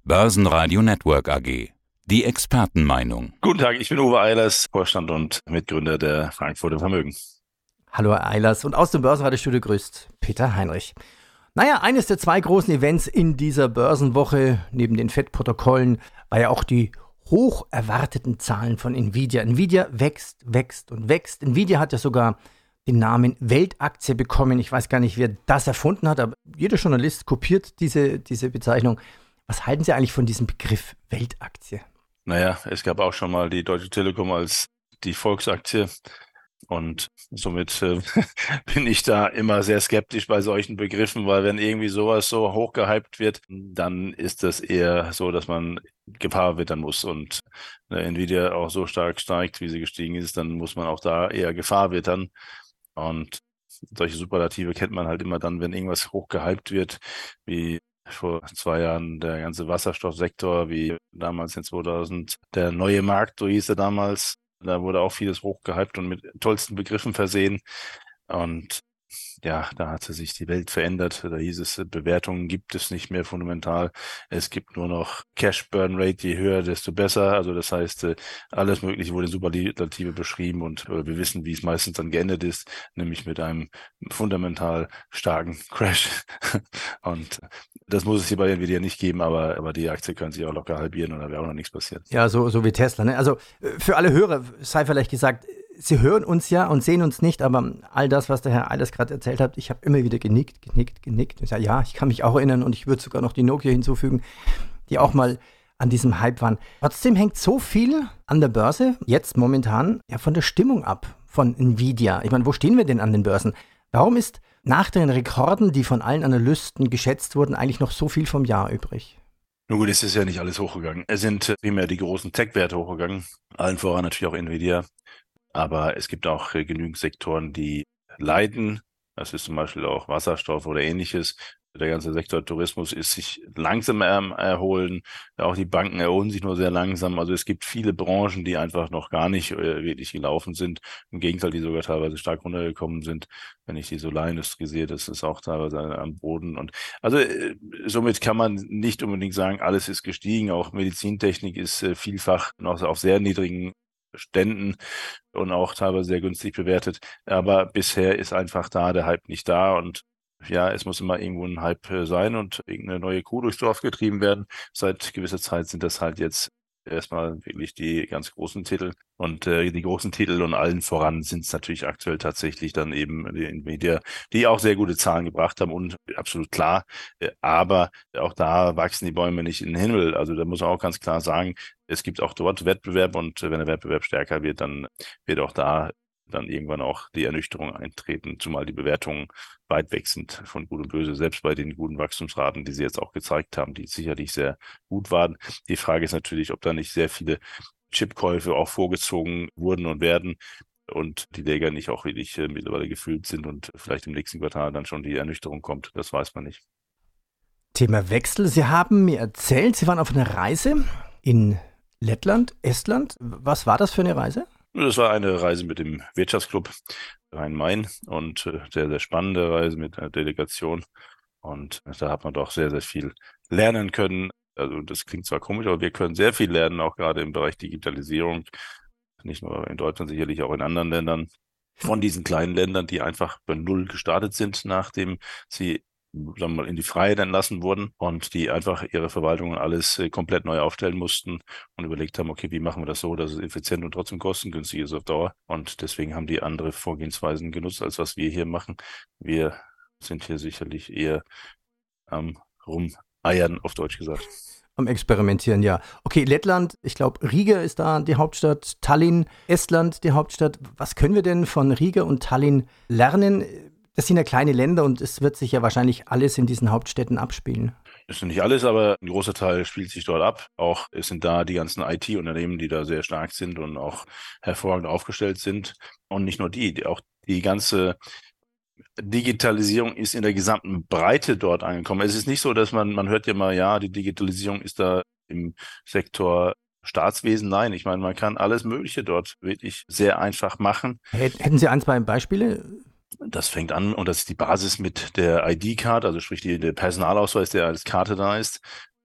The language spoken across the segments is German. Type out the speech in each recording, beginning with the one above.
Börsenradio Network AG. Die Expertenmeinung. Guten Tag, ich bin Uwe Eilers, Vorstand und Mitgründer der Frankfurter Vermögen. Hallo Herr Eilers, und aus dem Börsenradiostudio grüßt Peter Heinrich. Eines der zwei großen Events in dieser Börsenwoche, neben den FED-Protokollen, war ja auch die hoch erwarteten Zahlen von Nvidia. Nvidia wächst und wächst. Nvidia hat ja sogar den Namen Weltaktie bekommen. Ich weiß gar nicht, wer das erfunden hat, aber jeder Journalist kopiert diese Bezeichnung. Was halten Sie eigentlich von diesem Begriff Weltaktie? Naja, es gab auch schon mal die Deutsche Telekom als die Volksaktie und somit bin ich da immer sehr skeptisch bei solchen Begriffen, weil wenn irgendwie sowas so hochgehypt wird, dann ist das eher so, dass man Gefahr wittern muss und Nvidia auch so stark steigt, wie sie gestiegen ist, dann muss man auch da eher Gefahr wittern und solche Superlative kennt man halt immer dann, wenn irgendwas hochgehypt wird, wie vor 2 Jahren der ganze Wasserstoffsektor, wie damals in 2000 der neue Markt, so hieß er damals. Da wurde auch vieles hochgehypt und mit tollsten Begriffen versehen. Und ja, da hatte sich die Welt verändert. Da hieß es, Bewertungen gibt es nicht mehr fundamental. Es gibt nur noch Cash Burn Rate, je höher, desto besser. Also das heißt, alles Mögliche wurde in Superlative beschrieben und wir wissen, wie es meistens dann geendet ist, nämlich mit einem fundamental starken Crash. Und das muss es hier bei Nvidia nicht geben, aber die Aktie kann sich auch locker halbieren und da wäre auch noch nichts passiert. Ja, so wie Tesla, ne? Also für alle Hörer sei vielleicht gesagt, Sie hören uns ja und sehen uns nicht, aber all das, was der Herr Eilers gerade erzählt hat, ich habe immer wieder genickt. Ja, ich kann mich auch erinnern und ich würde sogar noch die Nokia hinzufügen, die auch mal an diesem Hype waren. Trotzdem hängt so viel an der Börse jetzt momentan ja von der Stimmung ab, von Nvidia. Ich meine, wo stehen wir denn an den Börsen? Warum ist nach den Rekorden, die von allen Analysten geschätzt wurden, eigentlich noch so viel vom Jahr übrig? Nun gut, es ist ja nicht alles hochgegangen. Es sind primär die großen Tech-Werte hochgegangen, allen voran natürlich auch Nvidia. Aber es gibt auch genügend Sektoren, die leiden. Das ist zum Beispiel auch Wasserstoff oder Ähnliches. Der ganze Sektor Tourismus ist sich langsam erholen. Auch die Banken erholen sich nur sehr langsam. Also es gibt viele Branchen, die einfach noch gar nicht wirklich gelaufen sind. Im Gegenteil, die sogar teilweise stark runtergekommen sind. Wenn ich die Solarindustrie sehe, das ist auch teilweise am Boden. Und also somit kann man nicht unbedingt sagen, alles ist gestiegen. Auch Medizintechnik ist vielfach noch auf sehr niedrigen Ständen und auch teilweise sehr günstig bewertet. Aber bisher ist einfach da der Hype nicht da und ja, es muss immer irgendwo ein Hype sein und irgendeine neue Kuh durchs Dorf getrieben werden. Seit gewisser Zeit sind das halt jetzt erstmal wirklich die ganz großen Titel und die großen Titel und allen voran sind es natürlich aktuell tatsächlich dann eben die Nvidia, die auch sehr gute Zahlen gebracht haben und absolut klar, aber auch da wachsen die Bäume nicht in den Himmel. Also da muss man auch ganz klar sagen, es gibt auch dort Wettbewerb und wenn der Wettbewerb stärker wird, dann wird auch da dann irgendwann auch die Ernüchterung eintreten, zumal die Bewertungen weit weg sind von Gut und Böse, selbst bei den guten Wachstumsraten, die sie jetzt auch gezeigt haben, die sicherlich sehr gut waren. Die Frage ist natürlich, ob da nicht sehr viele Chipkäufe auch vorgezogen wurden und werden und die Läger nicht auch wirklich mittlerweile gefüllt sind und vielleicht im nächsten Quartal dann schon die Ernüchterung kommt. Das weiß man nicht. Thema Wechsel. Sie haben mir erzählt, Sie waren auf einer Reise in Lettland, Estland. Was war das für eine Reise? Das war eine Reise mit dem Wirtschaftsclub Rhein-Main und sehr, sehr spannende Reise mit einer Delegation. Und da hat man doch sehr, sehr viel lernen können. Also das klingt zwar komisch, aber wir können sehr viel lernen, auch gerade im Bereich Digitalisierung. Nicht nur in Deutschland, sicherlich auch in anderen Ländern. Von diesen kleinen Ländern, die einfach bei Null gestartet sind, nachdem sie sagen wir mal, in die Freiheit entlassen wurden und die einfach ihre Verwaltungen alles komplett neu aufstellen mussten und überlegt haben, okay, wie machen wir das so, dass es effizient und trotzdem kostengünstig ist auf Dauer. Und deswegen haben die andere Vorgehensweisen genutzt, als was wir hier machen. Wir sind hier sicherlich eher am Rumeiern, auf Deutsch gesagt. Am Experimentieren, ja. Okay, Lettland, ich glaube, Riga ist da die Hauptstadt, Tallinn, Estland die Hauptstadt. Was können wir denn von Riga und Tallinn lernen? Das sind ja kleine Länder und es wird sich ja wahrscheinlich alles in diesen Hauptstädten abspielen. Das ist nicht alles, aber ein großer Teil spielt sich dort ab. Auch es sind da die ganzen IT-Unternehmen, die da sehr stark sind und auch hervorragend aufgestellt sind. Und nicht nur auch die ganze Digitalisierung ist in der gesamten Breite dort angekommen. Es ist nicht so, dass man hört ja mal, ja, die Digitalisierung ist da im Sektor Staatswesen. Nein, ich meine, man kann alles Mögliche dort wirklich sehr einfach machen. Hätten Sie 1, 2 Beispiele? Das fängt an, und das ist die Basis mit der ID-Card, also sprich der Personalausweis, der als Karte da ist.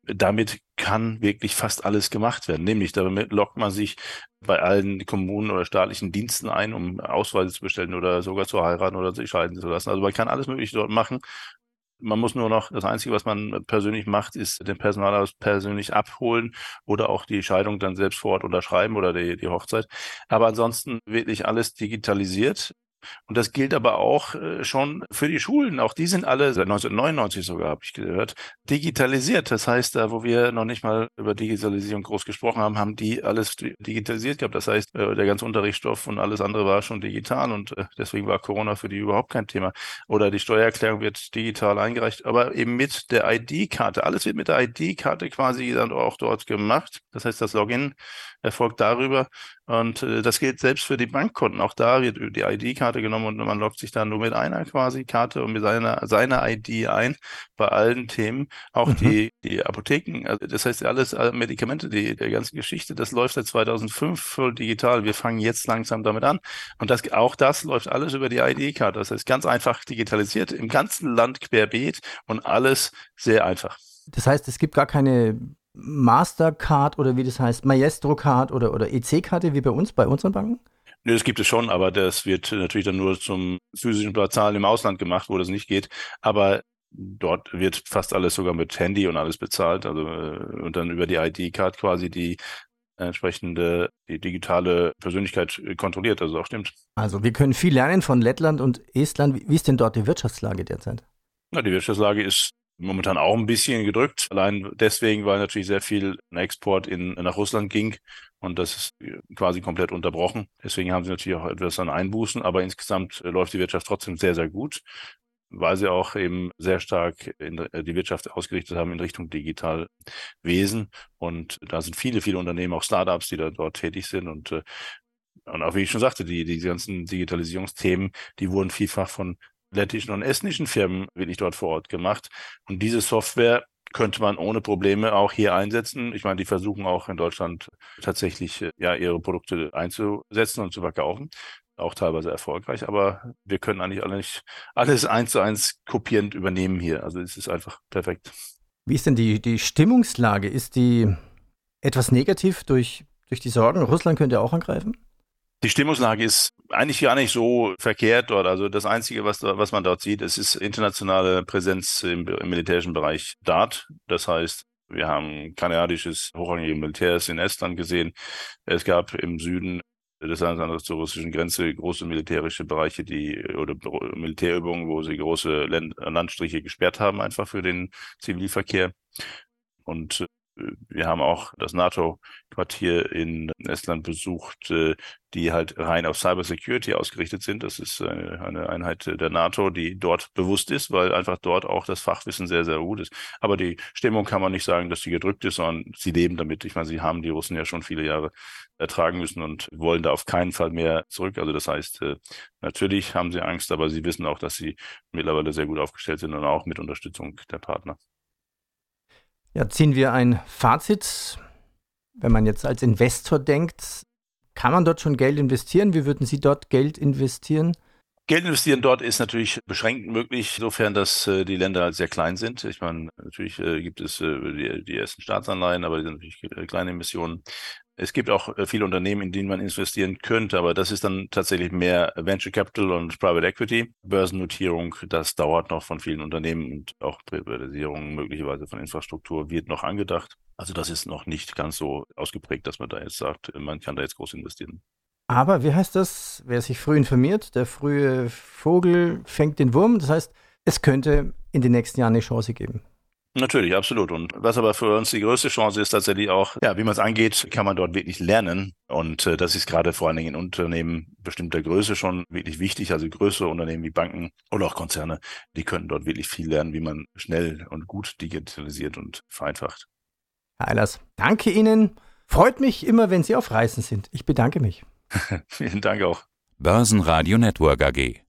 damit kann wirklich fast alles gemacht werden. Nämlich damit loggt man sich bei allen Kommunen oder staatlichen Diensten ein, um Ausweise zu bestellen oder sogar zu heiraten oder sich scheiden zu lassen. Also man kann alles Mögliche dort machen. Man muss nur noch, das Einzige, was man persönlich macht, ist den Personalausweis persönlich abholen oder auch die Scheidung dann selbst vor Ort unterschreiben oder die Hochzeit. Aber ansonsten wirklich alles digitalisiert. Und das gilt aber auch schon für die Schulen. Auch die sind alle seit 1999 sogar, habe ich gehört, digitalisiert. Das heißt, da wo wir noch nicht mal über Digitalisierung groß gesprochen haben, haben die alles digitalisiert gehabt. Das heißt, der ganze Unterrichtsstoff und alles andere war schon digital und deswegen war Corona für die überhaupt kein Thema. Oder die Steuererklärung wird digital eingereicht, aber eben mit der ID-Karte. Alles wird mit der ID-Karte quasi dann auch dort gemacht. Das heißt, das Login erfolgt darüber. Und das gilt selbst für die Bankkonten. Auch da wird die ID-Karte genommen und man loggt sich dann nur mit einer quasi Karte und mit seiner ID ein bei allen Themen. Auch die Apotheken, also das heißt alles Medikamente, die ganze Geschichte, das läuft seit 2005 voll digital. Wir fangen jetzt langsam damit an. Und auch das läuft alles über die ID-Karte. Das heißt ganz einfach digitalisiert im ganzen Land querbeet und alles sehr einfach. Das heißt, es gibt gar keine Mastercard oder wie das heißt, Maestro-Card oder EC-Karte wie bei unseren Banken? Nö, das gibt es schon, aber das wird natürlich dann nur zum physischen Bezahlen im Ausland gemacht, wo das nicht geht. Aber dort wird fast alles sogar mit Handy und alles bezahlt. Also und dann über die ID-Card quasi die entsprechende, die digitale Persönlichkeit kontrolliert. Also auch stimmt. Also wir können viel lernen von Lettland und Estland. Wie ist denn dort die Wirtschaftslage derzeit? Na, die Wirtschaftslage ist momentan auch ein bisschen gedrückt. Allein deswegen, weil natürlich sehr viel Export nach Russland ging und das ist quasi komplett unterbrochen. Deswegen haben sie natürlich auch etwas an Einbußen, aber insgesamt läuft die Wirtschaft trotzdem sehr, sehr gut, weil sie auch eben sehr stark die Wirtschaft ausgerichtet haben in Richtung Digitalwesen. Und da sind viele, viele Unternehmen, auch Startups, die dort tätig sind und auch wie ich schon sagte, die ganzen Digitalisierungsthemen, die wurden vielfach von lettischen und estnischen Firmen wirklich dort vor Ort gemacht. Und diese Software könnte man ohne Probleme auch hier einsetzen. Ich meine, die versuchen auch in Deutschland tatsächlich ihre Produkte einzusetzen und zu verkaufen. Auch teilweise erfolgreich, aber wir können eigentlich alles 1:1 kopierend übernehmen hier. Also es ist einfach perfekt. Wie ist denn die Stimmungslage? Ist die etwas negativ durch die Sorgen? Russland könnte auch angreifen? Die Stimmungslage ist eigentlich gar nicht so verkehrt dort. Also das Einzige, was man dort sieht, es ist internationale Präsenz im militärischen Bereich DART. Das heißt, wir haben kanadisches hochrangige Militärs in Estland gesehen. Es gab im Süden des Landes zur russischen Grenze große militärische Bereiche, oder Militärübungen, wo sie große Landstriche gesperrt haben, einfach für den Zivilverkehr. Und wir haben auch das NATO-Quartier in Estland besucht, die halt rein auf Cybersecurity ausgerichtet sind. Das ist eine Einheit der NATO, die dort bewusst ist, weil einfach dort auch das Fachwissen sehr, sehr gut ist. Aber die Stimmung kann man nicht sagen, dass sie gedrückt ist, sondern sie leben damit. Ich meine, sie haben die Russen ja schon viele Jahre ertragen müssen und wollen da auf keinen Fall mehr zurück. Also das heißt, natürlich haben sie Angst, aber sie wissen auch, dass sie mittlerweile sehr gut aufgestellt sind und auch mit Unterstützung der Partner. Ja, ziehen wir ein Fazit. Wenn man jetzt als Investor denkt, kann man dort schon Geld investieren? Wie würden Sie dort Geld investieren? Geld investieren dort ist natürlich beschränkt möglich, insofern, dass die Länder halt sehr klein sind. Ich meine, natürlich gibt es die ersten Staatsanleihen, aber die sind natürlich kleine Emissionen. Es gibt auch viele Unternehmen, in denen man investieren könnte, aber das ist dann tatsächlich mehr Venture Capital und Private Equity. Börsennotierung, das dauert noch von vielen Unternehmen und auch Privatisierung möglicherweise von Infrastruktur wird noch angedacht. Also das ist noch nicht ganz so ausgeprägt, dass man da jetzt sagt, man kann da jetzt groß investieren. Aber wie heißt das? Wer sich früh informiert, der frühe Vogel fängt den Wurm. Das heißt, es könnte in den nächsten Jahren eine Chance geben. Natürlich, absolut. Und was aber für uns die größte Chance ist, tatsächlich auch, wie man es angeht, kann man dort wirklich lernen. Und das ist gerade vor allen Dingen in Unternehmen bestimmter Größe schon wirklich wichtig. Also größere Unternehmen wie Banken oder auch Konzerne, die könnten dort wirklich viel lernen, wie man schnell und gut digitalisiert und vereinfacht. Herr Eilers, danke Ihnen. Freut mich immer, wenn Sie auf Reisen sind. Ich bedanke mich. Vielen Dank auch. Börsenradio Network AG.